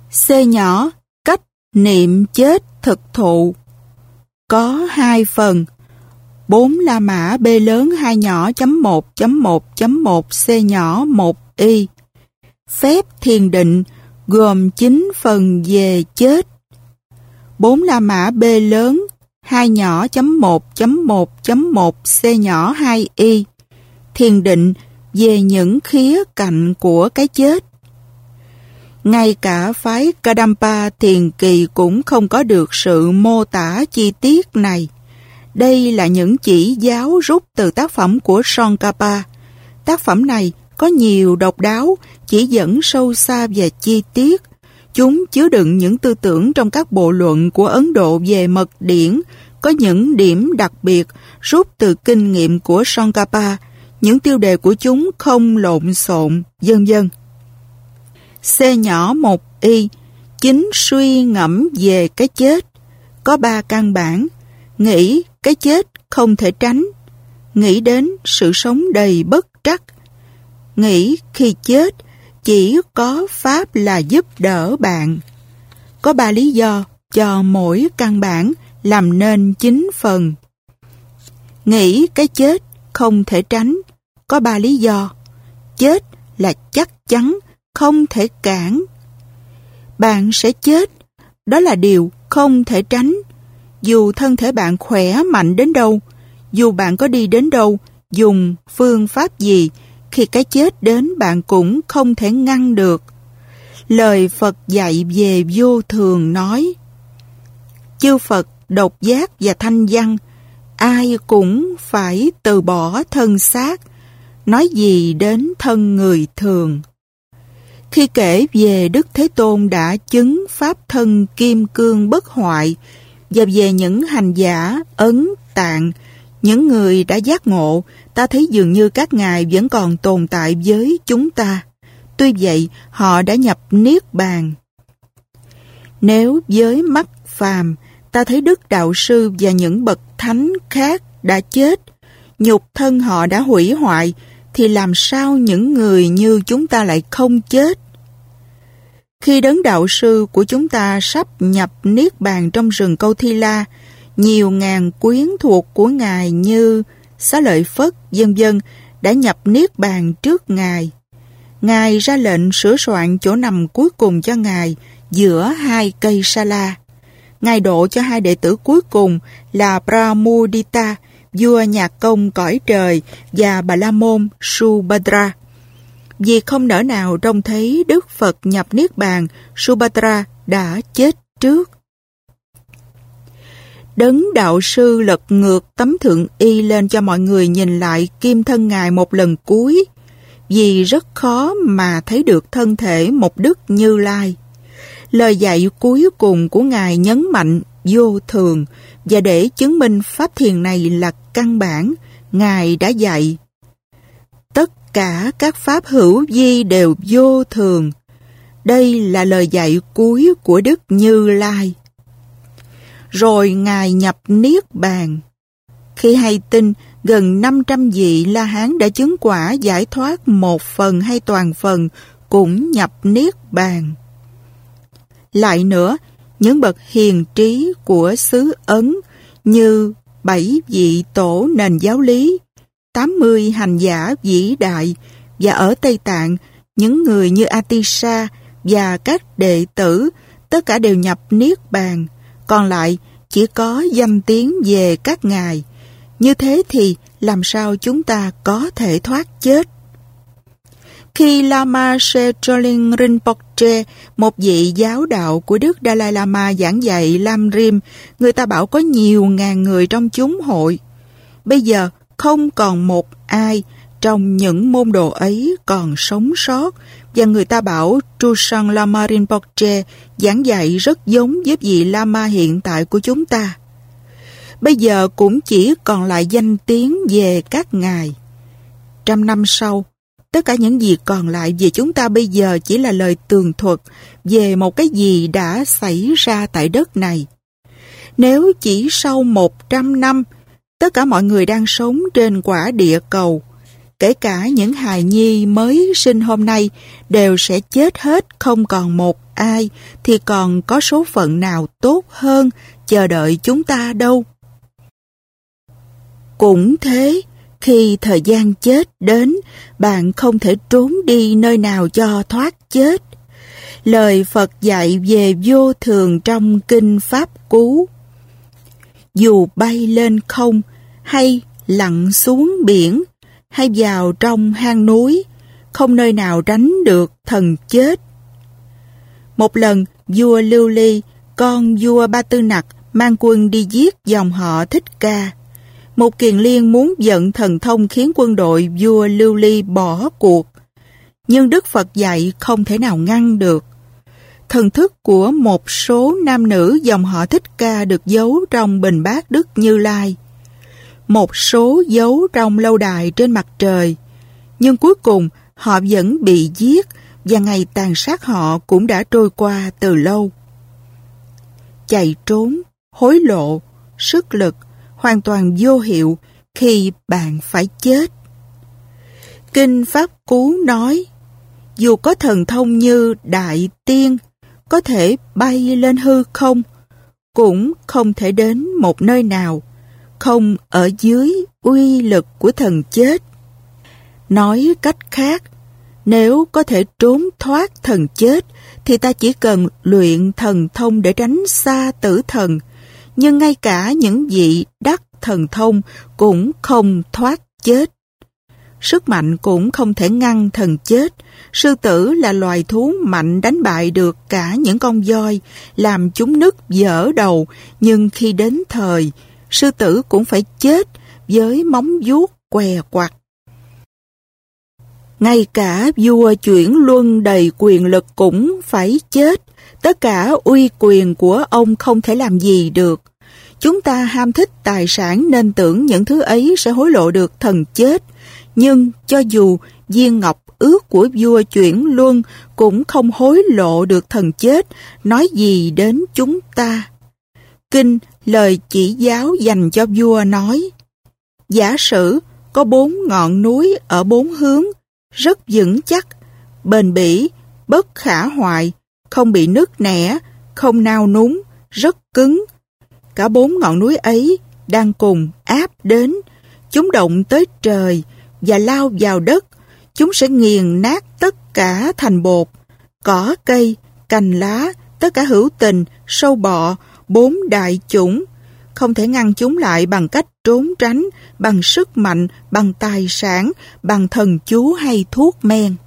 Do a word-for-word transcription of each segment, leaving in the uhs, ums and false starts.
C nhỏ, cách niệm chết thực thụ. Có hai phần. bốn La Mã B lớn hai nhỏ chấm một chấm một chấm một C nhỏ một y. Phép thiền định gồm chín phần về chết. bốn La Mã B lớn hai nhỏ chấm một chấm một chấm một C nhỏ hai y. Thiền định về những khía cạnh của cái chết. Ngay cả phái Kadampa thiền kỳ cũng không có được sự mô tả chi tiết này. Đây là những chỉ giáo rút từ tác phẩm của Tsongkhapa. Tác phẩm này có nhiều độc đáo, chỉ dẫn sâu xa và chi tiết. Chúng chứa đựng những tư tưởng trong các bộ luận của Ấn Độ về mật điển, có những điểm đặc biệt rút từ kinh nghiệm của Tsongkhapa. Những tiêu đề của chúng không lộn xộn, vân vân. C nhỏ một y, chính suy ngẫm về cái chết. Có ba căn bản: nghĩ cái chết không thể tránh, nghĩ đến sự sống đầy bất trắc, nghĩ khi chết chỉ có Pháp là giúp đỡ bạn. Có ba lý do cho mỗi căn bản làm nên chín phần. Nghĩ cái chết không thể tránh, có ba lý do. Chết là chắc chắn, không thể cản. Bạn sẽ chết, đó là điều không thể tránh. Dù thân thể bạn khỏe mạnh đến đâu, dù bạn có đi đến đâu, dùng phương pháp gì, khi cái chết đến bạn cũng không thể ngăn được. Lời Phật dạy về vô thường nói: chư Phật độc giác và thanh văn, ai cũng phải từ bỏ thân xác, nói gì đến thân người thường. Khi kể về Đức Thế Tôn đã chứng pháp thân kim cương bất hoại, và về những hành giả Ấn Tạng, những người đã giác ngộ, ta thấy dường như các ngài vẫn còn tồn tại với chúng ta. Tuy vậy, họ đã nhập Niết Bàn. Nếu với mắt phàm, ta thấy Đức Đạo Sư và những bậc thánh khác đã chết, nhục thân họ đã hủy hoại, thì làm sao những người như chúng ta lại không chết? Khi Đấng Đạo Sư của chúng ta sắp nhập Niết Bàn trong rừng Câu Thi La, nhiều ngàn quyến thuộc của Ngài như Xá Lợi Phất, vân vân đã nhập Niết Bàn trước Ngài. Ngài ra lệnh sửa soạn chỗ nằm cuối cùng cho Ngài giữa hai cây sa la. Ngài độ cho hai đệ tử cuối cùng là Pramudita, vua nhạc công cõi trời, và Bà La Môn Subhadra. Vì không nỡ nào trông thấy Đức Phật nhập Niết Bàn, Subhadra đã chết trước. Đấng Đạo Sư lật ngược tấm thượng y lên cho mọi người nhìn lại kim thân Ngài một lần cuối, vì rất khó mà thấy được thân thể một Đức Như Lai. Lời dạy cuối cùng của Ngài nhấn mạnh vô thường, và để chứng minh pháp thiền này là căn bản, Ngài đã dạy: tất cả các pháp hữu vi đều vô thường. Đây là lời dạy cuối của Đức Như Lai. Rồi Ngài nhập Niết Bàn. Khi hay tin gần năm trăm vị La Hán đã chứng quả giải thoát một phần hay toàn phần cũng nhập Niết Bàn. Lại nữa, những bậc hiền trí của xứ Ấn như bảy vị tổ nền giáo lý, tám mươi hành giả vĩ đại, và ở Tây Tạng, những người như Atisha và các đệ tử, tất cả đều nhập Niết Bàn. Còn lại chỉ có danh tiếng về các ngài. Như thế thì làm sao chúng ta có thể thoát chết? Khi Lama Tsoling Rinpoche, một vị giáo đạo của Đức Dalai Lama giảng dạy Lam Rim, người ta bảo có nhiều ngàn người trong chúng hội. Bây giờ không còn một ai trong những môn đồ ấy còn sống sót, và người ta bảo Trusang Lama Rinpoche giảng dạy rất giống với vị Lama hiện tại của chúng ta. Bây giờ cũng chỉ còn lại danh tiếng về các ngài. Trăm năm sau, tất cả những gì còn lại về chúng ta bây giờ chỉ là lời tường thuật về một cái gì đã xảy ra tại đất này. Nếu chỉ sau một trăm năm, tất cả mọi người đang sống trên quả địa cầu, kể cả những hài nhi mới sinh hôm nay, đều sẽ chết hết không còn một ai thì còn có số phận nào tốt hơn chờ đợi chúng ta đâu. Cũng thế, khi thời gian chết đến, bạn không thể trốn đi nơi nào cho thoát chết. Lời Phật dạy về vô thường trong Kinh Pháp Cú: dù bay lên không, hay lặn xuống biển, hay vào trong hang núi, không nơi nào tránh được thần chết. Một lần, vua Lưu Ly, con vua Ba Tư Nặc, mang quân đi giết dòng họ Thích Ca. Một kiền liên muốn vận thần thông khiến quân đội vua Lưu Ly bỏ cuộc, nhưng Đức Phật dạy không thể nào ngăn được. Thần thức của một số nam nữ dòng họ Thích Ca được giấu trong bình bát Đức Như Lai, một số giấu trong lâu đài trên mặt trời, nhưng cuối cùng họ vẫn bị giết và ngày tàn sát họ cũng đã trôi qua từ lâu. Chạy trốn, hối lộ, sức lực hoàn toàn vô hiệu khi bạn phải chết. Kinh Pháp Cú nói, dù có thần thông như đại tiên, có thể bay lên hư không, cũng không thể đến một nơi nào không ở dưới uy lực của thần chết. Nói cách khác, nếu có thể trốn thoát thần chết, thì ta chỉ cần luyện thần thông để tránh xa tử thần. Nhưng ngay cả những vị đắc thần thông cũng không thoát chết. Sức mạnh cũng không thể ngăn thần chết. Sư tử là loài thú mạnh đánh bại được cả những con voi, làm chúng nứt vỡ đầu, nhưng khi đến thời, sư tử cũng phải chết với móng vuốt què quặt. Ngay cả vua chuyển luân đầy quyền lực cũng phải chết. Tất cả uy quyền của ông không thể làm gì được. Chúng ta ham thích tài sản nên tưởng những thứ ấy sẽ hối lộ được thần chết. Nhưng cho dù viên ngọc ước của vua chuyển luân cũng không hối lộ được thần chết, nói gì đến chúng ta. Kinh lời chỉ giáo dành cho vua nói, giả sử có bốn ngọn núi ở bốn hướng, rất vững chắc, bền bỉ, bất khả hoại, không bị nứt nẻ, không nao núng, rất cứng. Cả bốn ngọn núi ấy đang cùng áp đến, chúng động tới trời và lao vào đất, chúng sẽ nghiền nát tất cả thành bột, cỏ cây, cành lá, tất cả hữu tình, sâu bọ, bốn đại chủng. Không thể ngăn chúng lại bằng cách trốn tránh, bằng sức mạnh, bằng tài sản, bằng thần chú hay thuốc men.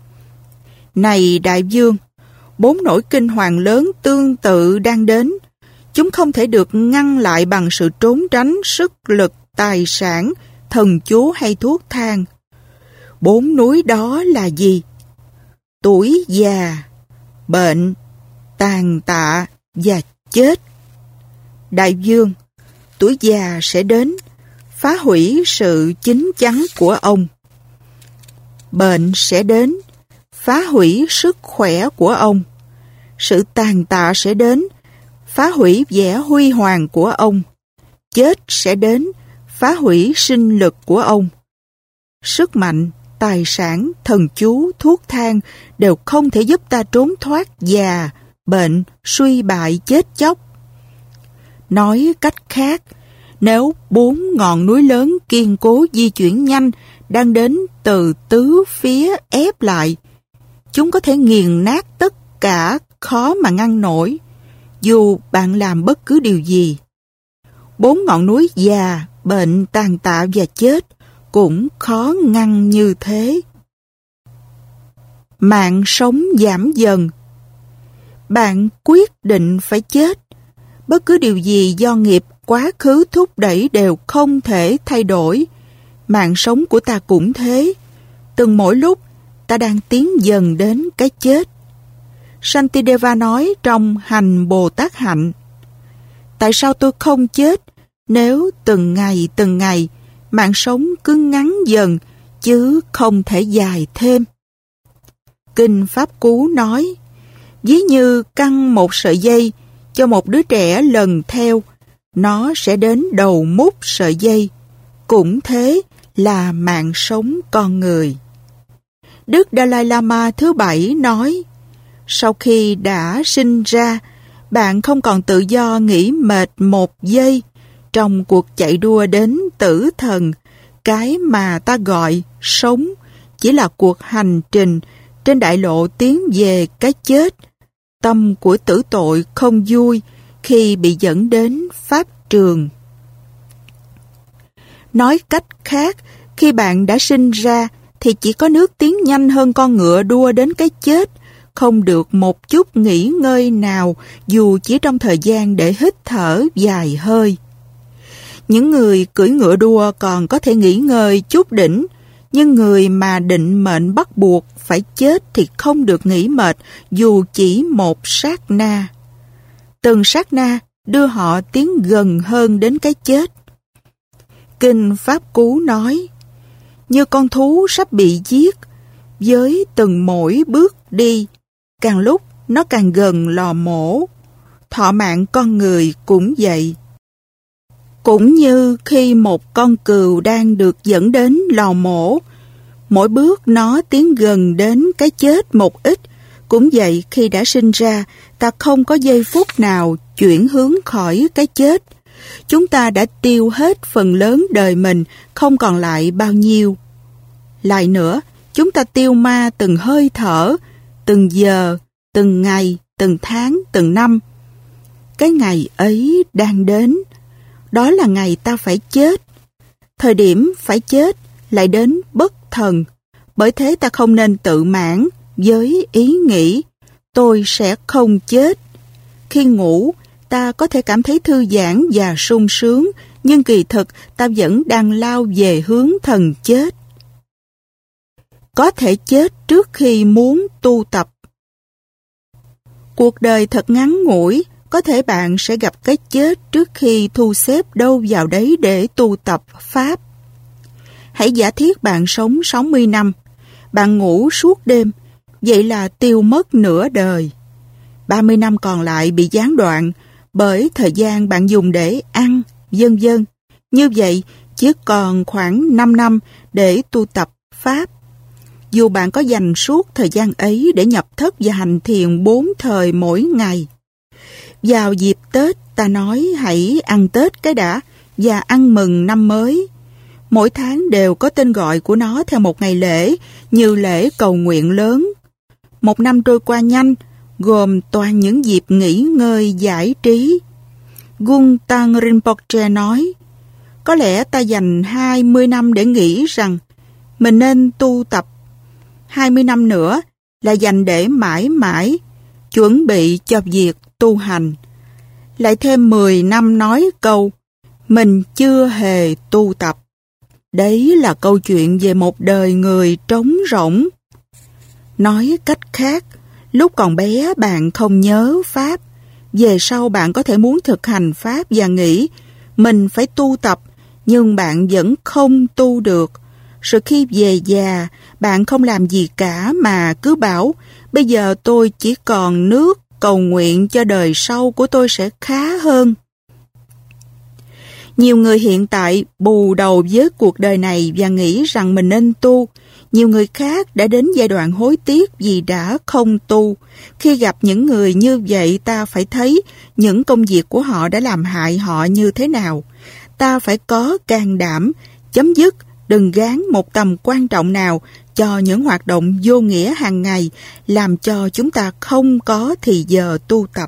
Này đại vương, bốn nỗi kinh hoàng lớn tương tự đang đến. Chúng không thể được ngăn lại bằng sự trốn tránh, sức lực, tài sản, thần chú hay thuốc thang. Bốn núi đó là gì? Tuổi già, bệnh, tàn tạ và chết. Đại vương, tuổi già sẽ đến, phá hủy sự chín chắn của ông. Bệnh sẽ đến, phá hủy sức khỏe của ông. Sự tàn tạ sẽ đến, phá hủy vẻ huy hoàng của ông. Chết sẽ đến, phá hủy sinh lực của ông. Sức mạnh, tài sản, thần chú, thuốc thang đều không thể giúp ta trốn thoát già, bệnh, suy bại, chết chóc. Nói cách khác, nếu bốn ngọn núi lớn kiên cố di chuyển nhanh đang đến từ tứ phía ép lại, chúng có thể nghiền nát tất cả, khó mà ngăn nổi, dù bạn làm bất cứ điều gì. Bốn ngọn núi già, bệnh, tàn tạ và chết cũng khó ngăn như thế. Mạng sống giảm dần. Bạn quyết định phải chết. Bất cứ điều gì do nghiệp quá khứ thúc đẩy đều không thể thay đổi. Mạng sống của ta cũng thế. Từng mỗi lúc, ta đang tiến dần đến cái chết. Shantideva nói trong Hành Bồ Tát Hạnh, tại sao tôi không chết nếu từng ngày từng ngày mạng sống cứ ngắn dần chứ không thể dài thêm? Kinh Pháp Cú nói, ví như căng một sợi dây cho một đứa trẻ lần theo, nó sẽ đến đầu mút sợi dây. Cũng thế là mạng sống con người. Đức Dalai Lama thứ bảy nói, Sau khi đã sinh ra, bạn không còn tự do nghỉ mệt một giây trong cuộc chạy đua đến tử thần. Cái mà ta gọi sống chỉ là cuộc hành trình trên đại lộ tiến về cái chết. Tâm của tử tội không vui khi bị dẫn đến pháp trường. Nói cách khác, khi bạn đã sinh ra thì chỉ có nước tiến nhanh hơn con ngựa đua đến cái chết, không được một chút nghỉ ngơi nào dù chỉ trong thời gian để hít thở dài hơi. Những người cưỡi ngựa đua còn có thể nghỉ ngơi chút đỉnh, nhưng người mà định mệnh bắt buộc phải chết thì không được nghỉ mệt dù chỉ một sát na. Từng sát na đưa họ tiến gần hơn đến cái chết. Kinh Pháp Cú nói, như con thú sắp bị giết, với từng mỗi bước đi, càng lúc nó càng gần lò mổ. Thọ mạng con người cũng vậy. Cũng như khi một con cừu đang được dẫn đến lò mổ, mỗi bước nó tiến gần đến cái chết một ít. Cũng vậy, khi đã sinh ra, ta không có giây phút nào chuyển hướng khỏi cái chết. Chúng ta đã tiêu hết phần lớn đời mình, không còn lại bao nhiêu. Lại nữa, chúng ta tiêu ma từng hơi thở, từng giờ, từng ngày, từng tháng, từng năm. Cái ngày ấy đang đến. Đó là ngày ta phải chết. Thời điểm phải chết lại đến bất thần. Bởi thế ta không nên tự mãn với ý nghĩ tôi sẽ không chết. Khi ngủ, ta có thể cảm thấy thư giãn và sung sướng, nhưng kỳ thực ta vẫn đang lao về hướng thần chết. Có thể chết trước khi muốn tu tập. Cuộc đời thật ngắn ngủi, có thể bạn sẽ gặp cái chết trước khi thu xếp đâu vào đấy để tu tập Pháp. Hãy giả thiết bạn sống sáu mươi năm, bạn ngủ suốt đêm, vậy là tiêu mất nửa đời. ba mươi năm còn lại bị gián đoạn bởi thời gian bạn dùng để ăn, vân vân. Như vậy, chỉ còn khoảng năm năm để tu tập Pháp. Dù bạn có dành suốt thời gian ấy để nhập thất và hành thiền bốn thời mỗi ngày. Vào dịp Tết, ta nói hãy ăn Tết cái đã và ăn mừng năm mới. Mỗi tháng đều có tên gọi của nó theo một ngày lễ, như lễ cầu nguyện lớn. Một năm trôi qua nhanh, gồm toàn những dịp nghỉ ngơi giải trí. Gung Tăng Rinpoche nói, có lẽ ta dành hai mươi năm để nghĩ rằng mình nên tu tập. hai mươi năm nữa là dành để mãi mãi chuẩn bị cho việc tu hành. Lại thêm mười năm nói câu mình chưa hề tu tập. Đấy là câu chuyện về một đời người trống rỗng. Nói cách khác, lúc còn bé bạn không nhớ Pháp. Về sau bạn có thể muốn thực hành Pháp và nghĩ mình phải tu tập, nhưng bạn vẫn không tu được. Rồi khi về già, bạn không làm gì cả mà cứ bảo bây giờ tôi chỉ còn nước cầu nguyện cho đời sau của tôi sẽ khá hơn. Nhiều người hiện tại bù đầu với cuộc đời này và nghĩ rằng mình nên tu. Nhiều người khác đã đến giai đoạn hối tiếc vì đã không tu. Khi gặp những người như vậy, ta phải thấy những công việc của họ đã làm hại họ như thế nào. Ta phải có can đảm, chấm dứt, đừng gán một tầm quan trọng nào cho những hoạt động vô nghĩa hàng ngày, làm cho chúng ta không có thì giờ tu tập.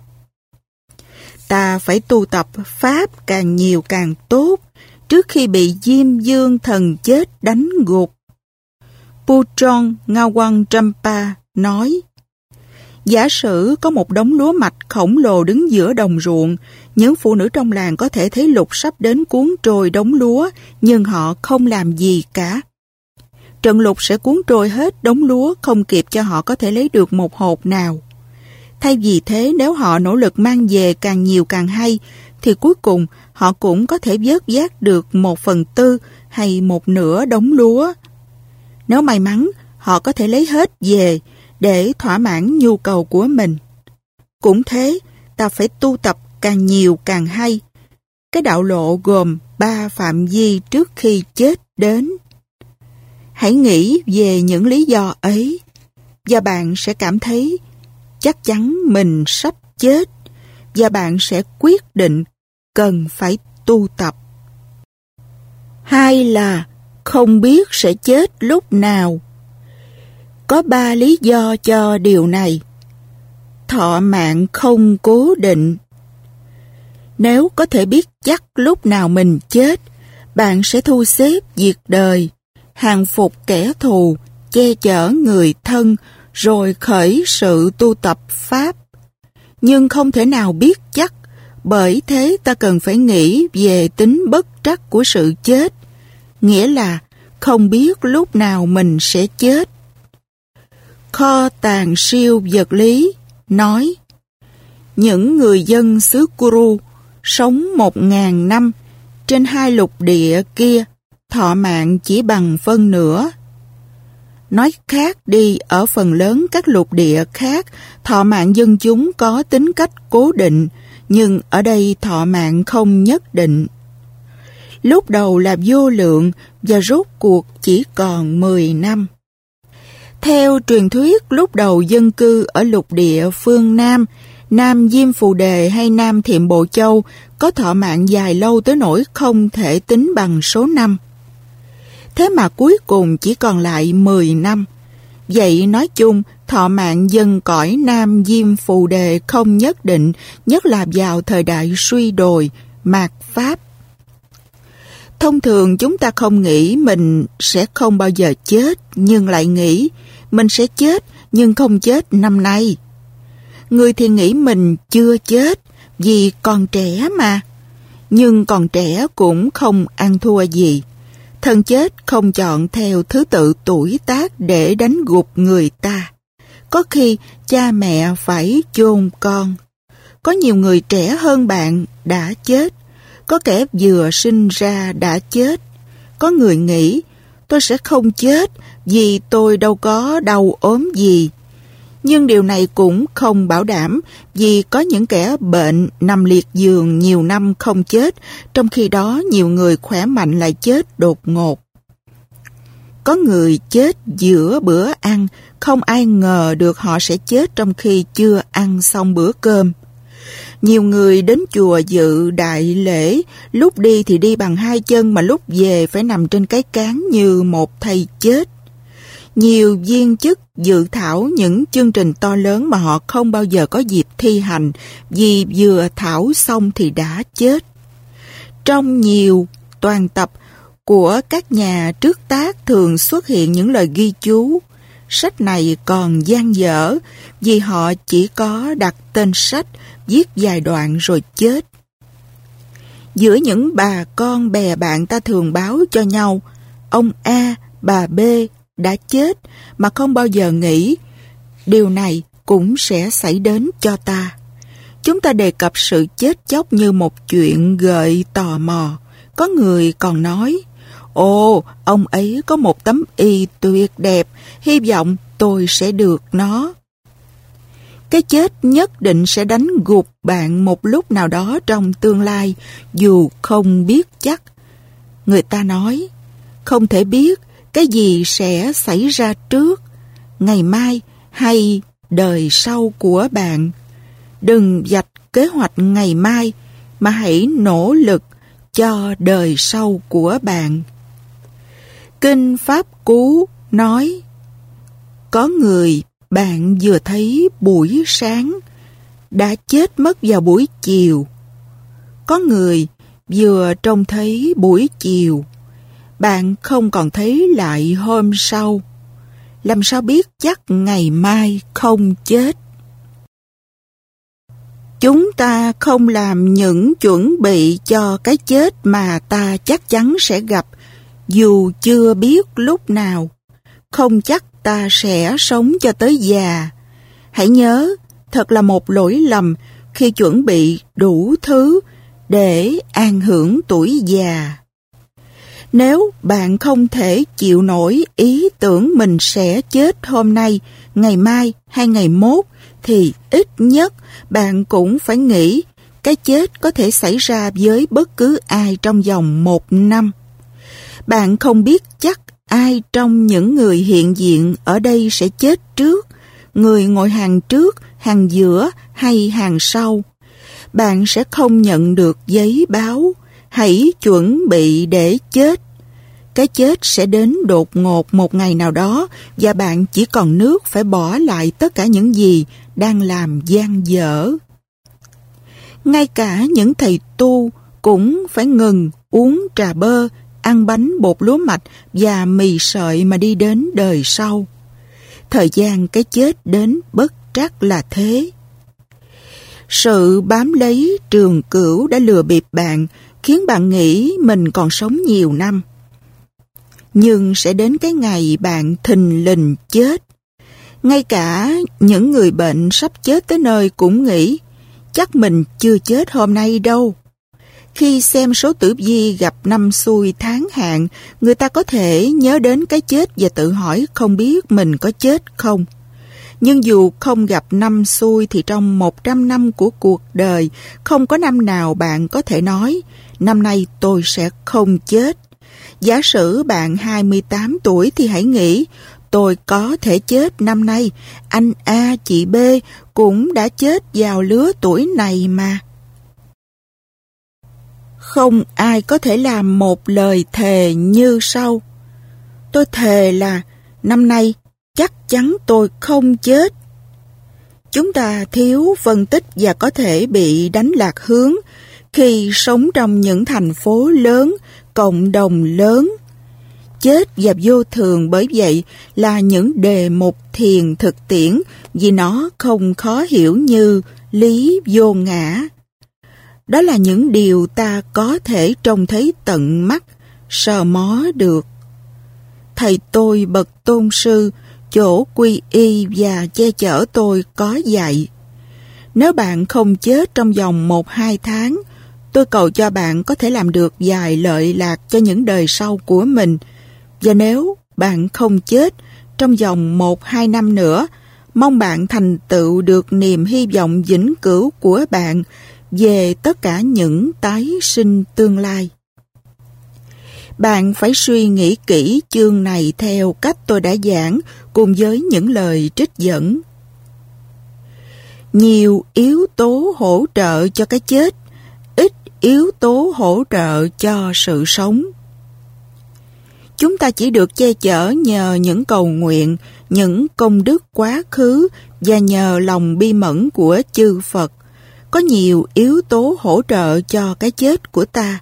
Ta phải tu tập Pháp càng nhiều càng tốt, trước khi bị Diêm Dương thần chết đánh gục. Puchon Ngawang Trempa nói, giả sử có một đống lúa mạch khổng lồ đứng giữa đồng ruộng, những phụ nữ trong làng có thể thấy lục sắp đến cuốn trôi đống lúa, nhưng họ không làm gì cả. Trận lục sẽ cuốn trôi hết đống lúa, không kịp cho họ có thể lấy được một hột nào. Thay vì thế, nếu họ nỗ lực mang về càng nhiều càng hay, thì cuối cùng họ cũng có thể vớt vát được một phần tư hay một nửa đống lúa. Nếu may mắn, họ có thể lấy hết về để thỏa mãn nhu cầu của mình. Cũng thế, ta phải tu tập càng nhiều càng hay. Cái đạo lộ gồm ba phạm vi trước khi chết đến. Hãy nghĩ về những lý do ấy, và bạn sẽ cảm thấy chắc chắn mình sắp chết và bạn sẽ quyết định cần phải tu tập. Hai là không biết sẽ chết lúc nào. Có ba lý do cho điều này. Thọ mạng không cố định. Nếu có thể biết chắc lúc nào mình chết, bạn sẽ thu xếp việc đời, hàng phục kẻ thù, che chở người thân, rồi khởi sự tu tập Pháp. Nhưng không thể nào biết chắc, bởi thế ta cần phải nghĩ về tính bất trắc của sự chết, nghĩa là không biết lúc nào mình sẽ chết. Kho tàng siêu vật lý nói, những người dân xứ Kuru sống một ngàn năm trên hai lục địa kia, thọ mạng chỉ bằng phân nửa. Nói khác đi, ở phần lớn các lục địa khác, thọ mạng dân chúng có tính cách cố định, nhưng ở đây thọ mạng không nhất định. Lúc đầu là vô lượng và rốt cuộc chỉ còn mười năm. Theo truyền thuyết, lúc đầu dân cư ở lục địa phương Nam, Nam Diêm Phù Đề hay Nam Thiệm Bộ Châu có thọ mạng dài lâu tới nỗi không thể tính bằng số năm. Thế mà cuối cùng chỉ còn lại mười năm. Vậy nói chung, thọ mạng dân cõi Nam Diêm Phù Đề không nhất định, nhất là vào thời đại suy đồi, mạt Pháp. Thông thường chúng ta không nghĩ mình sẽ không bao giờ chết, nhưng lại nghĩ mình sẽ chết nhưng không chết năm nay. Người thì nghĩ mình chưa chết vì còn trẻ mà, nhưng còn trẻ cũng không ăn thua gì. Thần chết không chọn theo thứ tự tuổi tác để đánh gục người ta. Có khi cha mẹ phải chôn con. Có nhiều người trẻ hơn bạn đã chết. Có kẻ vừa sinh ra đã chết. Có người nghĩ tôi sẽ không chết vì tôi đâu có đau ốm gì. Nhưng điều này cũng không bảo đảm, vì có những kẻ bệnh nằm liệt giường nhiều năm không chết, trong khi đó nhiều người khỏe mạnh lại chết đột ngột. Có người chết giữa bữa ăn, không ai ngờ được họ sẽ chết trong khi chưa ăn xong bữa cơm. Nhiều người đến chùa dự đại lễ, lúc đi thì đi bằng hai chân mà lúc về phải nằm trên cái cán như một thây chết. Nhiều viên chức dự thảo những chương trình to lớn mà họ không bao giờ có dịp thi hành vì vừa thảo xong thì đã chết. Trong nhiều toàn tập của các nhà trước tác thường xuất hiện những lời ghi chú. Sách này còn dang dở vì họ chỉ có đặt tên sách, viết vài đoạn rồi chết. Giữa những bà con bè bạn ta thường báo cho nhau, ông A, bà B đã chết mà không bao giờ nghĩ điều này cũng sẽ xảy đến cho ta. Chúng ta đề cập sự chết chóc như một chuyện gợi tò mò. Có người còn nói, ồ, ông ấy có một tấm y tuyệt đẹp, hy vọng tôi sẽ được nó. Cái chết nhất định sẽ đánh gục bạn một lúc nào đó trong tương lai, dù không biết chắc. Người ta nói, không thể biết cái gì sẽ xảy ra trước, ngày mai hay đời sau của bạn. Đừng vạch kế hoạch ngày mai, mà hãy nỗ lực cho đời sau của bạn. Kinh Pháp Cú nói, có người bạn vừa thấy buổi sáng, đã chết mất vào buổi chiều. Có người vừa trông thấy buổi chiều, bạn không còn thấy lại hôm sau. Làm sao biết chắc ngày mai không chết? Chúng ta không làm những chuẩn bị cho cái chết mà ta chắc chắn sẽ gặp, dù chưa biết lúc nào. Không chắc ta sẽ sống cho tới già. Hãy nhớ, thật là một lỗi lầm khi chuẩn bị đủ thứ để an hưởng tuổi già. Nếu bạn không thể chịu nổi ý tưởng mình sẽ chết hôm nay, ngày mai hay ngày mốt, thì ít nhất bạn cũng phải nghĩ cái chết có thể xảy ra với bất cứ ai trong vòng một năm. Bạn không biết chắc ai trong những người hiện diện ở đây sẽ chết trước, người ngồi hàng trước, hàng giữa hay hàng sau. Bạn sẽ không nhận được giấy báo. Hãy chuẩn bị để chết. Cái chết sẽ đến đột ngột một ngày nào đó và bạn chỉ còn nước phải bỏ lại tất cả những gì đang làm dang dở. Ngay cả những thầy tu cũng phải ngừng uống trà bơ, ăn bánh bột lúa mạch và mì sợi mà đi đến đời sau. Thời gian cái chết đến bất trắc là thế. Sự bám lấy trường cửu đã lừa bịp bạn, khiến bạn nghĩ mình còn sống nhiều năm. Nhưng sẽ đến cái ngày bạn thình lình chết. Ngay cả những người bệnh sắp chết tới nơi cũng nghĩ, chắc mình chưa chết hôm nay đâu. Khi xem số tử vi gặp năm xui tháng hạn, người ta có thể nhớ đến cái chết và tự hỏi không biết mình có chết không. Nhưng dù không gặp năm xui thì trong một trăm năm của cuộc đời, không có năm nào bạn có thể nói, năm nay tôi sẽ không chết. Giả sử bạn hai mươi tám tuổi thì hãy nghĩ, tôi có thể chết năm nay, anh A, chị B cũng đã chết vào lứa tuổi này mà. Không ai có thể làm một lời thề như sau. Tôi thề là năm nay chắc chắn tôi không chết. Chúng ta thiếu phân tích và có thể bị đánh lạc hướng khi sống trong những thành phố lớn, cộng đồng lớn. Chết và vô thường bởi vậy là những đề mục thiền thực tiễn vì nó không khó hiểu như lý vô ngã. Đó là những điều ta có thể trông thấy tận mắt, sờ mó được. Thầy tôi bậc tôn sư, chỗ quy y và che chở tôi có dạy. Nếu bạn không chết trong vòng một hai tháng, tôi cầu cho bạn có thể làm được vài lợi lạc cho những đời sau của mình. Và nếu bạn không chết trong vòng một hai năm nữa, mong bạn thành tựu được niềm hy vọng vĩnh cửu của bạn về tất cả những tái sinh tương lai. Bạn phải suy nghĩ kỹ chương này theo cách tôi đã giảng cùng với những lời trích dẫn. Nhiều yếu tố hỗ trợ cho cái chết, ít yếu tố hỗ trợ cho sự sống. Chúng ta chỉ được che chở nhờ những cầu nguyện, những công đức quá khứ và nhờ lòng bi mẫn của chư Phật. Có nhiều yếu tố hỗ trợ cho cái chết của ta.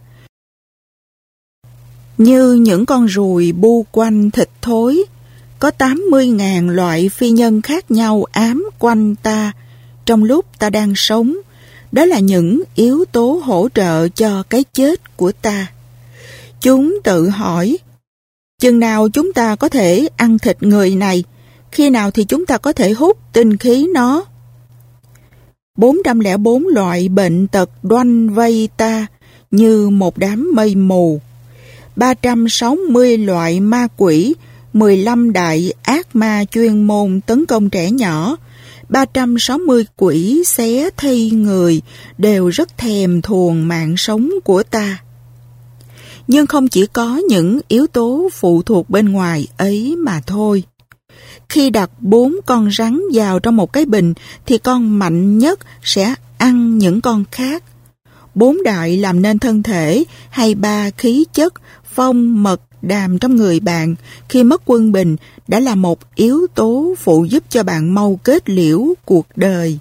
Như những con ruồi bu quanh thịt thối, có tám mươi nghìn loại phi nhân khác nhau ám quanh ta trong lúc ta đang sống. Đó là những yếu tố hỗ trợ cho cái chết của ta. Chúng tự hỏi, chừng nào chúng ta có thể ăn thịt người này, khi nào thì chúng ta có thể hút tinh khí nó. bốn trăm lẻ bốn loại bệnh tật đoanh vây ta như một đám mây mù. ba trăm sáu mươi loại ma quỷ, mười lăm đại ác ma chuyên môn tấn công trẻ nhỏ, ba trăm sáu mươi quỷ xé thây người đều rất thèm thuồng mạng sống của ta. Nhưng không chỉ có những yếu tố phụ thuộc bên ngoài ấy mà thôi. Khi đặt bốn con rắn vào trong một cái bình thì con mạnh nhất sẽ ăn những con khác. Bốn đại làm nên thân thể hay ba khí chất phong, mật, đàm trong người bạn khi mất quân bình đã là một yếu tố phụ giúp cho bạn mau kết liễu cuộc đời.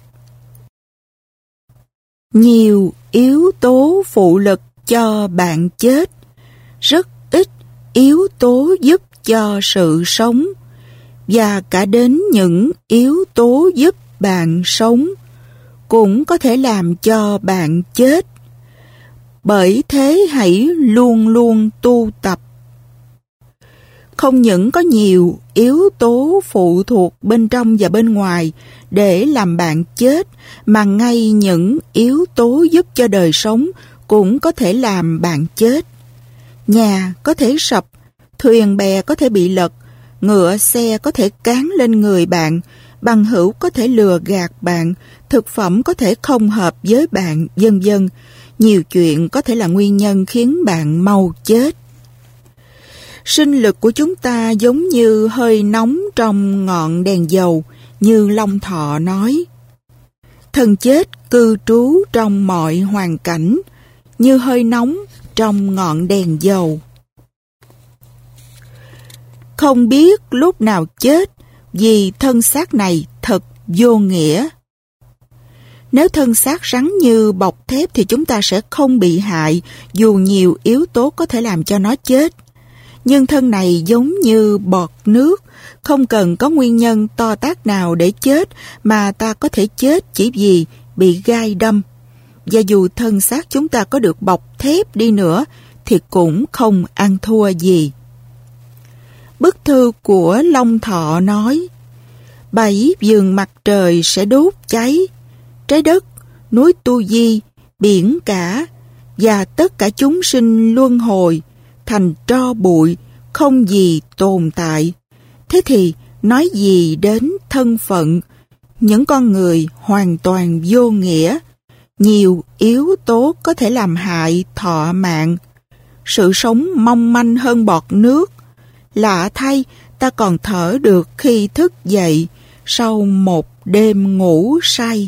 Nhiều yếu tố phụ lực cho bạn chết, rất ít yếu tố giúp cho sự sống, và cả đến những yếu tố giúp bạn sống cũng có thể làm cho bạn chết. Bởi thế hãy luôn luôn tu tập. Không những có nhiều yếu tố phụ thuộc bên trong và bên ngoài để làm bạn chết, mà ngay những yếu tố giúp cho đời sống cũng có thể làm bạn chết. Nhà có thể sập, thuyền bè có thể bị lật, ngựa xe có thể cán lên người bạn, bằng hữu có thể lừa gạt bạn, thực phẩm có thể không hợp với bạn, vân vân. Nhiều chuyện có thể là nguyên nhân khiến bạn mau chết. Sinh lực của chúng ta giống như hơi nóng trong ngọn đèn dầu, như Long Thọ nói. Thân chết cư trú trong mọi hoàn cảnh, như hơi nóng trong ngọn đèn dầu. Không biết lúc nào chết, vì thân xác này thật vô nghĩa. Nếu thân xác rắn như bọc thép thì chúng ta sẽ không bị hại, dù nhiều yếu tố có thể làm cho nó chết. Nhưng thân này giống như bọt nước, không cần có nguyên nhân to tát nào để chết mà ta có thể chết chỉ vì bị gai đâm. Và dù thân xác chúng ta có được bọc thép đi nữa thì cũng không ăn thua gì. Bức thư của Long Thọ nói: bảy vườn mặt trời sẽ đốt cháy, trái đất, núi Tu Di, biển cả và tất cả chúng sinh luân hồi thành tro bụi, không gì tồn tại. Thế thì nói gì đến thân phận, những con người hoàn toàn vô nghĩa. Nhiều yếu tố có thể làm hại thọ mạng. Sự sống mong manh hơn bọt nước. Lạ thay, ta còn thở được khi thức dậy sau một đêm ngủ say.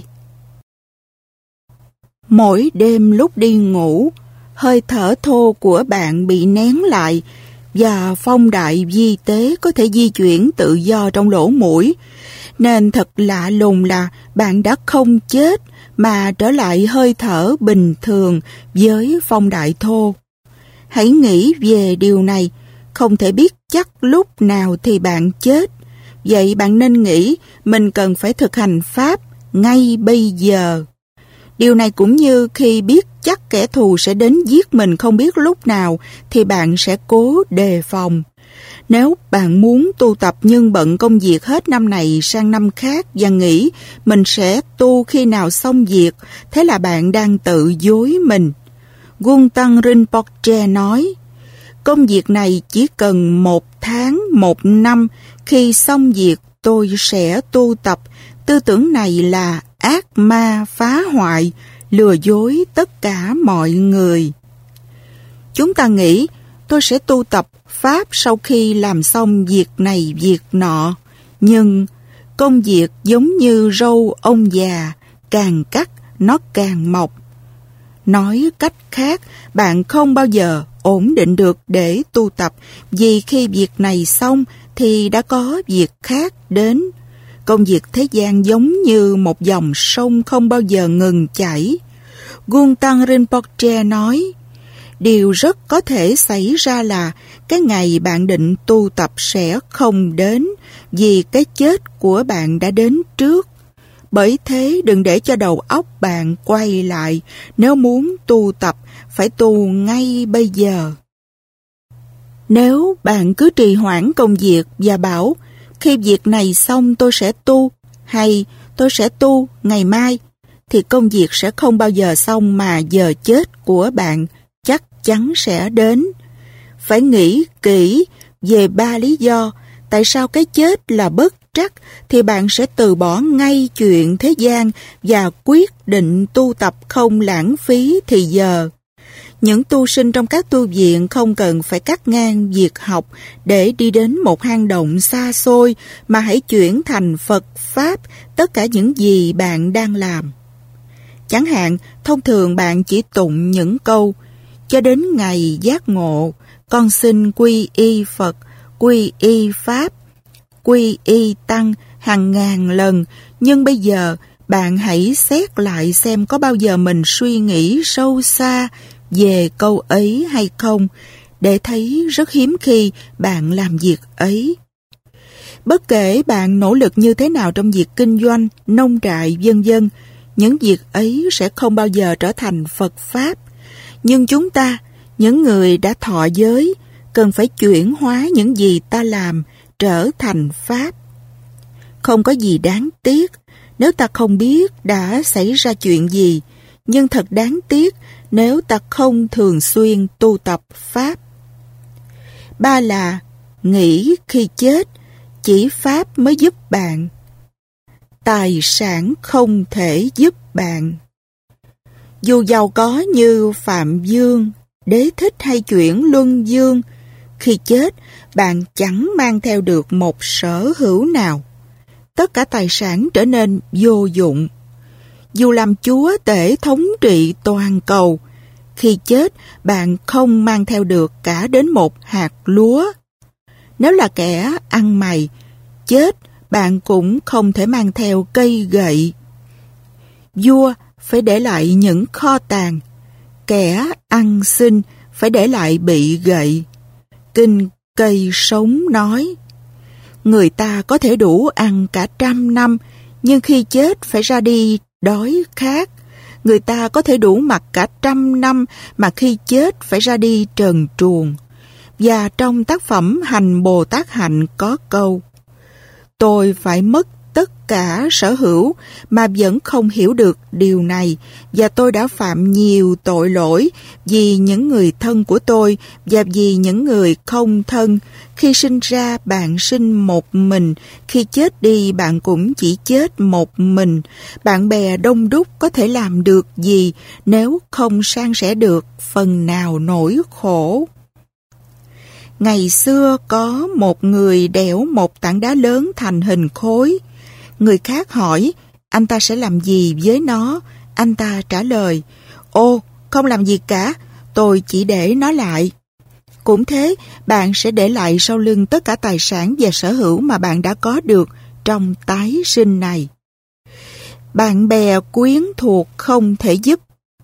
Mỗi đêm lúc đi ngủ, hơi thở thô của bạn bị nén lại và phong đại vi tế có thể di chuyển tự do trong lỗ mũi. Nên thật lạ lùng là bạn đã không chết mà trở lại hơi thở bình thường với phong đại thô. Hãy nghĩ về điều này, không thể biết chắc lúc nào thì bạn chết. Vậy bạn nên nghĩ mình cần phải thực hành Pháp ngay bây giờ. Điều này cũng như khi biết chắc kẻ thù sẽ đến giết mình không biết lúc nào thì bạn sẽ cố đề phòng. Nếu bạn muốn tu tập nhưng bận công việc hết năm này sang năm khác và nghĩ mình sẽ tu khi nào xong việc, thế là bạn đang tự dối mình. Guntan Rinpoche nói, công việc này chỉ cần một tháng, một năm, khi xong việc tôi sẽ tu tập. Tư tưởng này là ác ma phá hoại, lừa dối tất cả mọi người. Chúng ta nghĩ tôi sẽ tu tập Pháp sau khi làm xong việc này việc nọ, nhưng công việc giống như râu ông già, càng cắt nó càng mọc. Nói cách khác, bạn không bao giờ ổn định được để tu tập, vì khi việc này xong thì đã có việc khác đến. Công việc thế gian giống như một dòng sông không bao giờ ngừng chảy. Guntan Rinpoche nói, điều rất có thể xảy ra là cái ngày bạn định tu tập sẽ không đến, vì cái chết của bạn đã đến trước. Bởi thế đừng để cho đầu óc bạn quay lại, nếu muốn tu tập phải tu ngay bây giờ. Nếu bạn cứ trì hoãn công việc và bảo khi việc này xong tôi sẽ tu, hay tôi sẽ tu ngày mai, thì công việc sẽ không bao giờ xong mà giờ chết của bạn chắc chắn sẽ đến. Phải nghĩ kỹ về ba lý do tại sao cái chết là bất trắc, thì bạn sẽ từ bỏ ngay chuyện thế gian và quyết định tu tập không lãng phí thì giờ. Những tu sinh trong các tu viện không cần phải cắt ngang việc học để đi đến một hang động xa xôi, mà hãy chuyển thành Phật Pháp tất cả những gì bạn đang làm. Chẳng hạn, thông thường bạn chỉ tụng những câu cho đến ngày giác ngộ, con xin quy y Phật, quy y Pháp, quy y Tăng hàng ngàn lần, nhưng bây giờ bạn hãy xét lại xem có bao giờ mình suy nghĩ sâu xa về câu ấy hay không, để thấy rất hiếm khi bạn làm việc ấy. Bất kể bạn nỗ lực như thế nào trong việc kinh doanh, nông trại, vân vân, những việc ấy sẽ không bao giờ trở thành Phật Pháp. Nhưng chúng ta, những người đã thọ giới, cần phải chuyển hóa những gì ta làm trở thành Pháp. Không có gì đáng tiếc nếu ta không biết đã xảy ra chuyện gì, nhưng thật đáng tiếc nếu ta không thường xuyên tu tập Pháp. Ba là nghĩ khi chết, chỉ Pháp mới giúp bạn. Tài sản không thể giúp bạn. Dù giàu có như Phạm Dương, Đế Thích hay chuyển Luân Dương, khi chết bạn chẳng mang theo được một sở hữu nào. tất cả tài sản trở nên vô dụng. Dù làm chúa tể thống trị toàn cầu, khi chết bạn không mang theo được cả đến một hạt lúa. Nếu là kẻ ăn mày, chết bạn cũng không thể mang theo cây gậy. Vua phải để lại những kho tàng, kẻ ăn xin phải để lại bị gậy. Kinh Cây Sống nói, người ta có thể đủ ăn cả trăm năm, nhưng khi chết phải ra đi đói khát. Người ta có thể đủ mặc cả trăm năm, mà khi chết phải ra đi trần truồng. Và trong tác phẩm Hành Bồ Tát Hạnh có câu, tôi phải mất tất cả sở hữu mà vẫn không hiểu được điều này, và tôi đã phạm nhiều tội lỗi vì những người thân của tôi và vì những người không thân. Khi sinh ra bạn sinh một mình, khi chết đi bạn cũng chỉ chết một mình. Bạn bè đông đúc có thể làm được gì nếu không san sẻ được phần nào nỗi khổ? Ngày xưa có một người đẽo một tảng đá lớn thành hình khối. Người khác hỏi, anh ta sẽ làm gì với nó? Anh ta trả lời, ô, không làm gì cả, tôi chỉ để nó lại. Cũng thế, bạn sẽ để lại sau lưng tất cả tài sản và sở hữu mà bạn đã có được trong tái sinh này. Bạn bè quyến thuộc không thể giúp.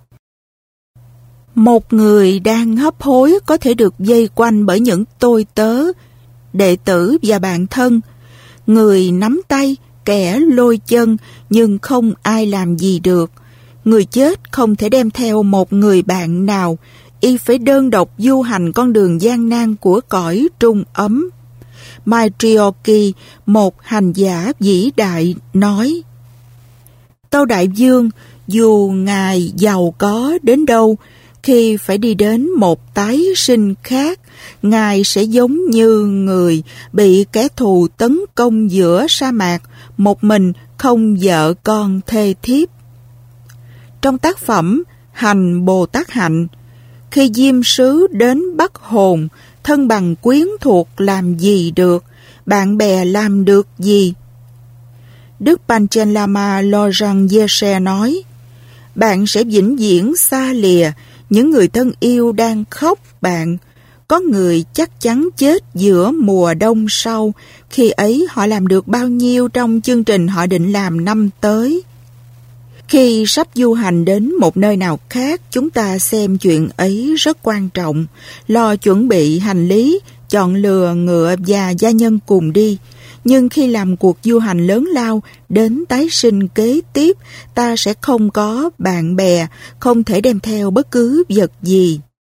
Một người đang hấp hối có thể được vây quanh bởi những tôi tớ, đệ tử và bạn thân. Người nắm tay, kẻ lôi chân, nhưng không ai làm gì được. Người chết không thể đem theo một người bạn nào, y phải đơn độc du hành con đường gian nan của cõi trung ấm. Maitreya, một hành giả vĩ đại, nói, Tâu Đại Vương, dù Ngài giàu có đến đâu, khi phải đi đến một tái sinh khác, Ngài sẽ giống như người bị kẻ thù tấn công giữa sa mạc, một mình không vợ con thê thiếp. Trong tác phẩm Hành Bồ Tát Hạnh, khi diêm sứ đến bắt hồn, thân bằng quyến thuộc làm gì được, bạn bè làm được gì? Đức Panchen Lama Lojong Yeshe nói, bạn sẽ vĩnh viễn xa lìa những người thân yêu đang khóc bạn. Có người chắc chắn chết giữa mùa đông sau, khi ấy họ làm được bao nhiêu trong chương trình họ định làm năm tới. Khi sắp du hành đến một nơi nào khác, chúng ta xem chuyện ấy rất quan trọng, lo chuẩn bị hành lý, chọn lừa ngựa và gia nhân cùng đi. Nhưng khi làm cuộc du hành lớn lao đến tái sinh kế tiếp, ta sẽ không có bạn bè, không thể đem theo bất cứ vật gì.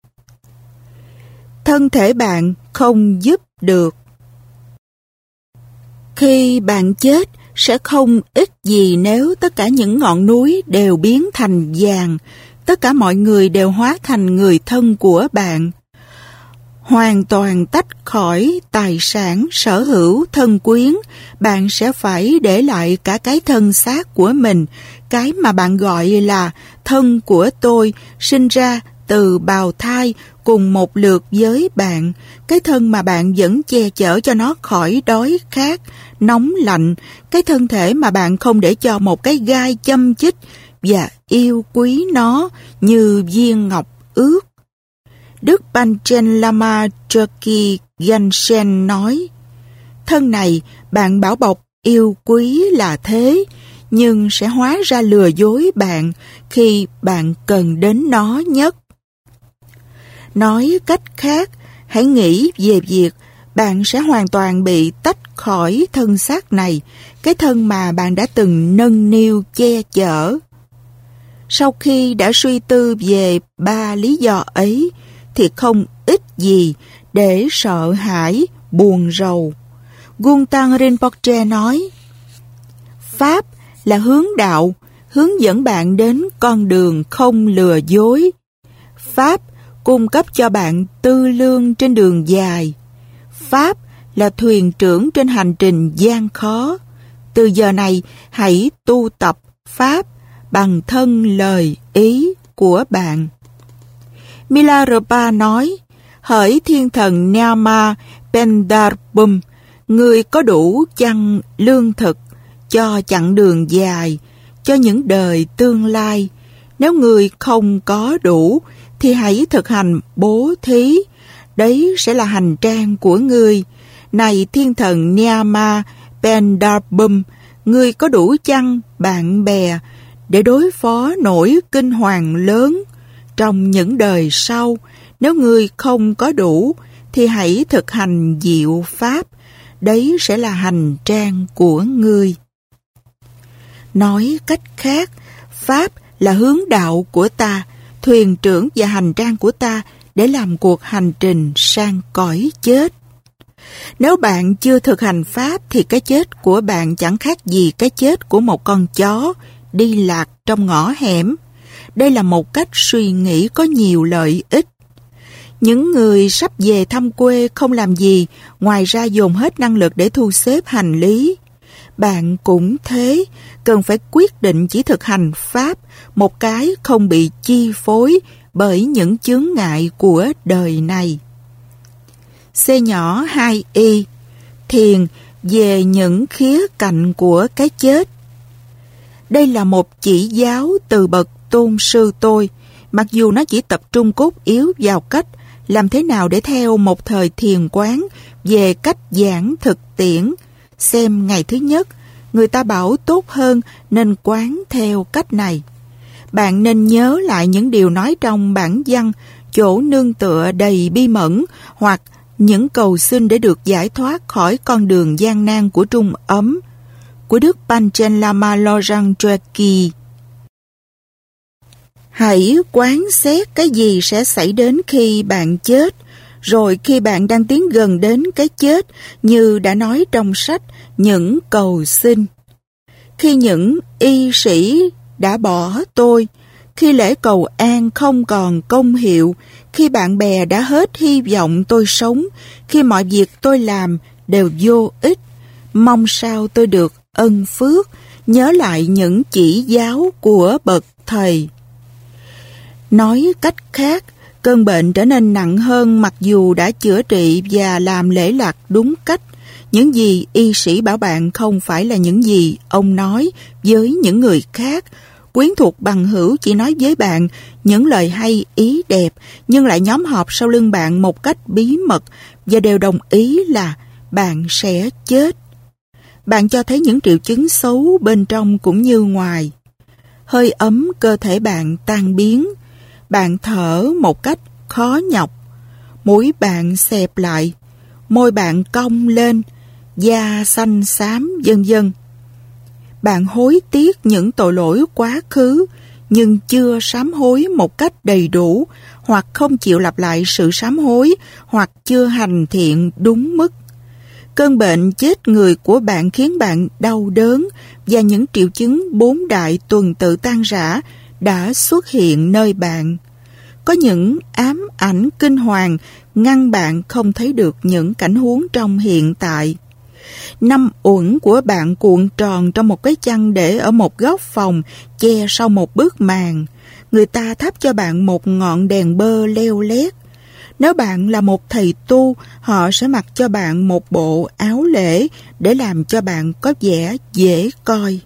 Thân thể bạn không giúp được. Khi bạn chết, sẽ không ích gì nếu tất cả những ngọn núi đều biến thành vàng, tất cả mọi người đều hóa thành người thân của bạn. Hoàn toàn tách khỏi tài sản, sở hữu, thân quyến, bạn sẽ phải để lại cả cái thân xác của mình, cái mà bạn gọi là thân của tôi, sinh ra từ bào thai cùng một lượt với bạn, cái thân mà bạn vẫn che chở cho nó khỏi đói khát, nóng lạnh, cái thân thể mà bạn không để cho một cái gai châm chích và yêu quý nó như viên ngọc ước. Đức Panchen Lama Chökyi Gyaltsen nói, thân này bạn bảo bọc yêu quý là thế, nhưng sẽ hóa ra lừa dối bạn khi bạn cần đến nó nhất. Nói cách khác, hãy nghĩ về việc bạn sẽ hoàn toàn bị tách khỏi thân xác này, cái thân mà bạn đã từng nâng niu che chở. Sau khi đã suy tư về ba lý do ấy, thì không ích gì để sợ hãi, buồn rầu. Guntan Rinpoche nói, Pháp là hướng đạo, hướng dẫn bạn đến con đường không lừa dối. Pháp cung cấp cho bạn tư lương trên đường dài. Pháp là thuyền trưởng trên hành trình gian khó. Từ giờ này, hãy tu tập Pháp bằng thân lời ý của bạn. Milarepa nói, hỡi thiên thần Nyama Pendarbum, người có đủ chăn lương thực, cho chặng đường dài, cho những đời tương lai. Nếu người không có đủ, thì hãy thực hành bố thí. Đấy sẽ là hành trang của ngươi. Này thiên thần Niyama Pendarbum, ngươi có đủ chăng bạn bè để đối phó nỗi kinh hoàng lớn trong những đời sau? Nếu ngươi không có đủ, thì hãy thực hành diệu pháp. Đấy sẽ là hành trang của ngươi. Nói cách khác, pháp là hướng đạo của ta, thuyền trưởng và hành trang của ta để làm cuộc hành trình sang cõi chết. Nếu bạn chưa thực hành pháp thì cái chết của bạn chẳng khác gì cái chết của một con chó đi lạc trong ngõ hẻm. Đây là một cách suy nghĩ có nhiều lợi ích. Những người sắp về thăm quê không làm gì ngoài ra dồn hết năng lực để thu xếp hành lý. Bạn cũng thế, cần phải quyết định chỉ thực hành pháp, một cái không bị chi phối bởi những chướng ngại của đời này. C nhỏ hai y. Thiền về những khía cạnh của cái chết. Đây là một chỉ giáo từ bậc tôn sư tôi, mặc dù nó chỉ tập trung cốt yếu vào cách làm thế nào để theo một thời thiền quán về cách giảng thực tiễn. Xem ngày thứ nhất, người ta bảo tốt hơn nên quán theo cách này. Bạn nên nhớ lại những điều nói trong bản văn, chỗ nương tựa đầy bi mẫn, hoặc những cầu xin để được giải thoát khỏi con đường gian nan của trung ấm, của Đức Panchen Lama Lojang Chökyi. Hãy quán xét cái gì sẽ xảy đến khi bạn chết, rồi khi bạn đang tiến gần đến cái chết, như đã nói trong sách Những cầu xin. Khi những y sĩ đã bỏ tôi, khi lễ cầu an không còn công hiệu, khi bạn bè đã hết hy vọng tôi sống, khi mọi việc tôi làm đều vô ích, mong sao tôi được ân phước, nhớ lại những chỉ giáo của bậc thầy. Nói cách khác, cơn bệnh trở nên nặng hơn mặc dù đã chữa trị và làm lễ lạc đúng cách. Những gì y sĩ bảo bạn không phải là những gì ông nói với những người khác. Quyến thuộc bằng hữu chỉ nói với bạn những lời hay ý đẹp, nhưng lại nhóm họp sau lưng bạn một cách bí mật và đều đồng ý là bạn sẽ chết. Bạn cho thấy những triệu chứng xấu bên trong cũng như ngoài. Hơi ấm cơ thể bạn tan biến. Bạn thở một cách khó nhọc. Mũi bạn xẹp lại. Môi bạn cong lên. Da xanh xám vân vân. Bạn hối tiếc những tội lỗi quá khứ, nhưng chưa sám hối một cách đầy đủ, hoặc không chịu lặp lại sự sám hối, hoặc chưa hành thiện đúng mức. Cơn bệnh chết người của bạn khiến bạn đau đớn, và những triệu chứng bốn đại tuần tự tan rã đã xuất hiện nơi bạn. Có những ám ảnh kinh hoàng ngăn bạn không thấy được những cảnh huống trong hiện tại. Năm uẩn của bạn cuộn tròn trong một cái chăn để ở một góc phòng, che sau một bức màn. Người ta thắp cho bạn một ngọn đèn bơ leo lét. Nếu bạn là một thầy tu, họ sẽ mặc cho bạn một bộ áo lễ để làm cho bạn có vẻ dễ coi.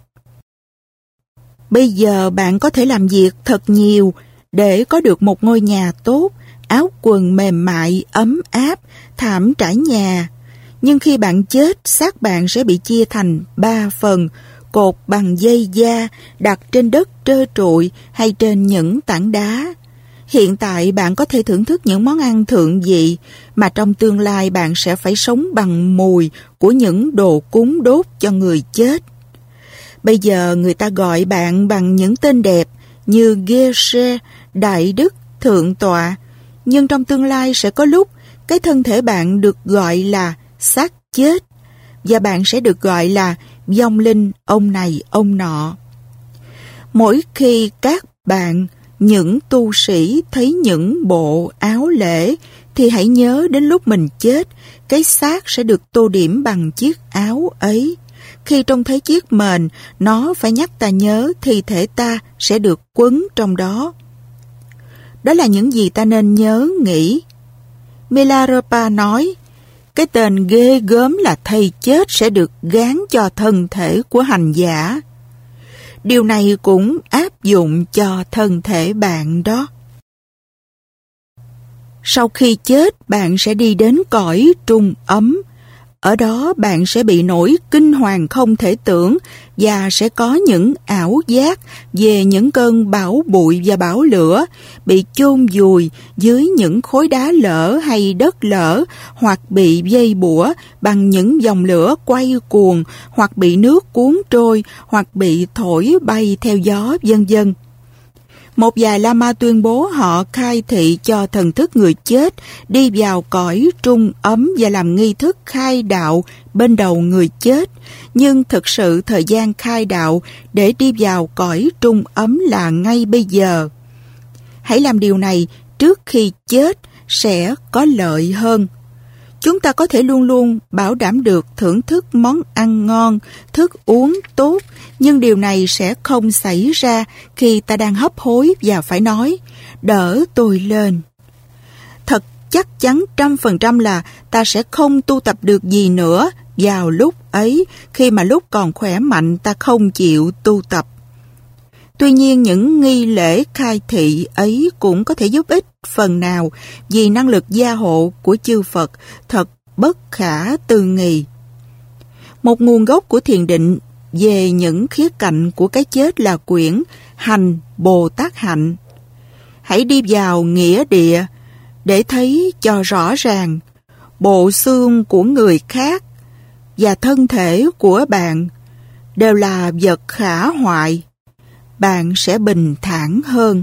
Bây giờ bạn có thể làm việc thật nhiều để có được một ngôi nhà tốt, áo quần mềm mại, ấm áp, thảm trải nhà. Nhưng khi bạn chết, xác bạn sẽ bị chia thành ba phần, cột bằng dây da, đặt trên đất trơ trụi hay trên những tảng đá. Hiện tại bạn có thể thưởng thức những món ăn thượng vị, mà trong tương lai bạn sẽ phải sống bằng mùi của những đồ cúng đốt cho người chết. Bây giờ người ta gọi bạn bằng những tên đẹp như Geshe, Đại Đức, Thượng Tọa, nhưng trong tương lai sẽ có lúc cái thân thể bạn được gọi là xác chết, và bạn sẽ được gọi là vong linh ông này ông nọ. Mỗi khi các bạn, những tu sĩ thấy những bộ áo lễ, thì hãy nhớ đến lúc mình chết, cái xác sẽ được tô điểm bằng chiếc áo ấy. Khi trông thấy chiếc mền, nó phải nhắc ta nhớ thi thể ta sẽ được quấn trong đó. Đó là những gì ta nên nhớ nghĩ. Milarepa nói, cái tên ghê gớm là thây chết sẽ được gán cho thân thể của hành giả. Điều này cũng áp dụng cho thân thể bạn đó. Sau khi chết, bạn sẽ đi đến cõi trung ấm. Ở đó bạn sẽ bị nỗi kinh hoàng không thể tưởng và sẽ có những ảo giác về những cơn bão bụi và bão lửa, bị chôn vùi dưới những khối đá lở hay đất lở, hoặc bị dây bủa bằng những dòng lửa quay cuồng, hoặc bị nước cuốn trôi, hoặc bị thổi bay theo gió, vân vân. Một vài Lama tuyên bố họ khai thị cho thần thức người chết đi vào cõi trung ấm và làm nghi thức khai đạo bên đầu người chết, nhưng thực sự thời gian khai đạo để đi vào cõi trung ấm là ngay bây giờ. Hãy làm điều này trước khi chết sẽ có lợi hơn. Chúng ta có thể luôn luôn bảo đảm được thưởng thức món ăn ngon, thức uống tốt, nhưng điều này sẽ không xảy ra khi ta đang hấp hối và phải nói, đỡ tôi lên. Thật chắc chắn trăm phần trăm là ta sẽ không tu tập được gì nữa vào lúc ấy, khi mà lúc còn khỏe mạnh ta không chịu tu tập. Tuy nhiên, những nghi lễ khai thị ấy cũng có thể giúp ích phần nào vì năng lực gia hộ của chư Phật thật bất khả tư nghị. Một nguồn gốc của thiền định về những khía cạnh của cái chết là quyển Hành Bồ Tát Hạnh. Hãy đi vào nghĩa địa để thấy cho rõ ràng bộ xương của người khác và thân thể của bạn đều là vật khả hoại. Bạn sẽ bình thản hơn.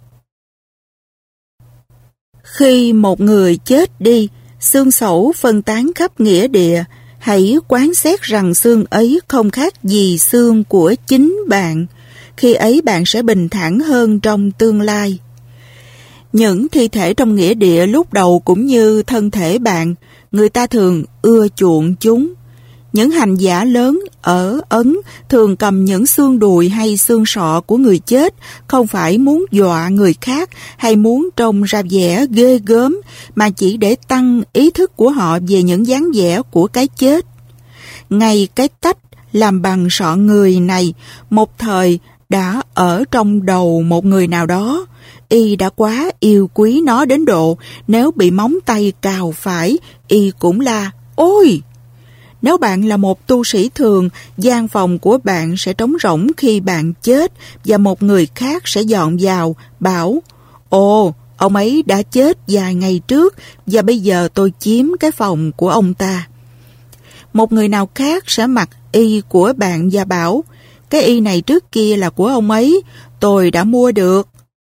Khi một người chết đi, xương sẩu phân tán khắp nghĩa địa, hãy quán xét rằng xương ấy không khác gì xương của chính bạn. Khi ấy bạn sẽ bình thản hơn trong tương lai. Những thi thể trong nghĩa địa lúc đầu cũng như thân thể bạn, người ta thường ưa chuộng chúng. Những hành giả lớn ở Ấn thường cầm những xương đùi hay xương sọ của người chết, không phải muốn dọa người khác hay muốn trông ra vẻ ghê gớm, mà chỉ để tăng ý thức của họ về những dáng vẻ của cái chết. Ngay cái tách làm bằng sọ người này, một thời đã ở trong đầu một người nào đó. Y đã quá yêu quý nó đến độ nếu bị móng tay cào phải, y cũng là ôi! Nếu bạn là một tu sĩ thường, gian phòng của bạn sẽ trống rỗng khi bạn chết và một người khác sẽ dọn vào, bảo ồ, ông ấy đã chết vài ngày trước và bây giờ tôi chiếm cái phòng của ông ta. Một người nào khác sẽ mặc y của bạn và bảo cái y này trước kia là của ông ấy, tôi đã mua được.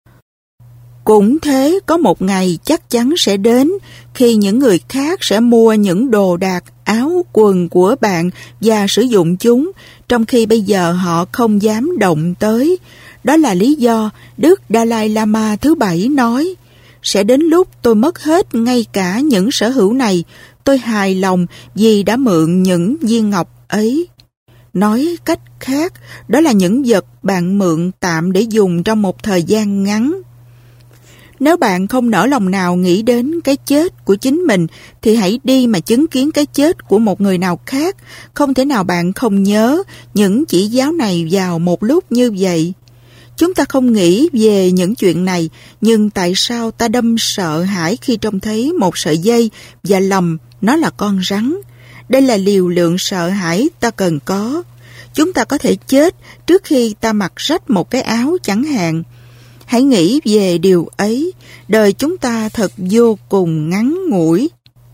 Cũng thế, có một ngày chắc chắn sẽ đến khi những người khác sẽ mua những đồ đạc, áo, quần của bạn và sử dụng chúng, trong khi bây giờ họ không dám động tới. Đó là lý do Đức Dalai Lama thứ bảy nói, sẽ đến lúc tôi mất hết ngay cả những sở hữu này, tôi hài lòng vì đã mượn những viên ngọc ấy. Nói cách khác, đó là những vật bạn mượn tạm để dùng trong một thời gian ngắn. Nếu bạn không nỡ lòng nào nghĩ đến cái chết của chính mình, thì hãy đi mà chứng kiến cái chết của một người nào khác. Không thể nào bạn không nhớ những chỉ giáo này vào một lúc như vậy. Chúng ta không nghĩ về những chuyện này, nhưng tại sao ta đâm sợ hãi khi trông thấy một sợi dây và lầm nó là con rắn? Đây là liều lượng sợ hãi ta cần có. Chúng ta có thể chết trước khi ta mặc rách một cái áo chẳng hạn. Hãy nghĩ về điều ấy, đời chúng ta thật vô cùng ngắn ngủi.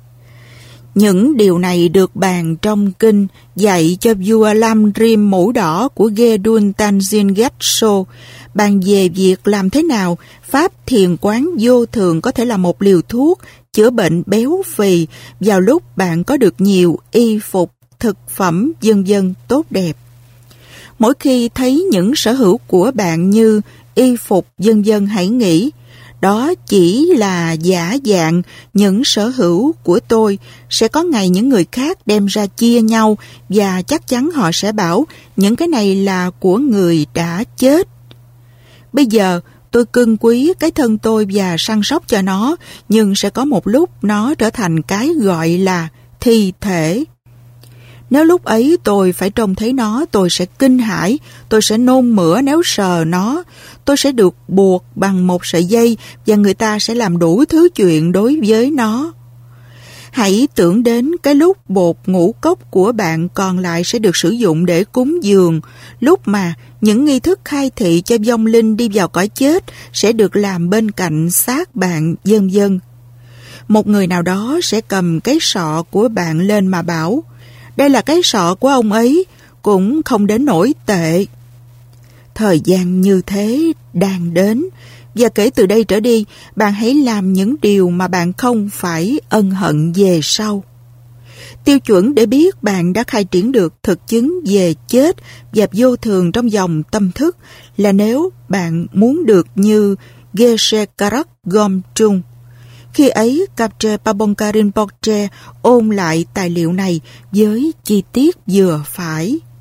Những điều này được bàn trong kinh dạy cho vua Lam Rim mũ đỏ của Gedul Tenzin Gyatso, bàn về việc làm thế nào pháp thiền quán vô thường có thể là một liều thuốc chữa bệnh béo phì vào lúc bạn có được nhiều y phục, thực phẩm, vân vân tốt đẹp. Mỗi khi thấy những sở hữu của bạn như y phục, vân vân, hãy nghĩ, đó chỉ là giả dạng những sở hữu của tôi, sẽ có ngày những người khác đem ra chia nhau và chắc chắn họ sẽ bảo những cái này là của người đã chết. Bây giờ tôi cưng quý cái thân tôi và săn sóc cho nó, nhưng sẽ có một lúc nó trở thành cái gọi là thi thể. Nếu lúc ấy tôi phải trông thấy nó, tôi sẽ kinh hãi, tôi sẽ nôn mửa nếu sờ nó, tôi sẽ được buộc bằng một sợi dây và người ta sẽ làm đủ thứ chuyện đối với nó. Hãy tưởng đến cái lúc bột ngũ cốc của bạn còn lại sẽ được sử dụng để cúng dường, lúc mà những nghi thức khai thị cho vong linh đi vào cõi chết sẽ được làm bên cạnh xác bạn, vân vân. Một người nào đó sẽ cầm cái sọ của bạn lên mà bảo, đây là cái sọ của ông ấy, cũng không đến nỗi tệ. Thời gian như thế đang đến, và kể từ đây trở đi, bạn hãy làm những điều mà bạn không phải ân hận về sau. Tiêu chuẩn để biết bạn đã khai triển được thực chứng về chết và vô thường trong dòng tâm thức là nếu bạn muốn được như Geshe Karak Gomtrung. Khi ấy, Kapche Pabongka Rinpoche ôn lại tài liệu này với chi tiết vừa phải.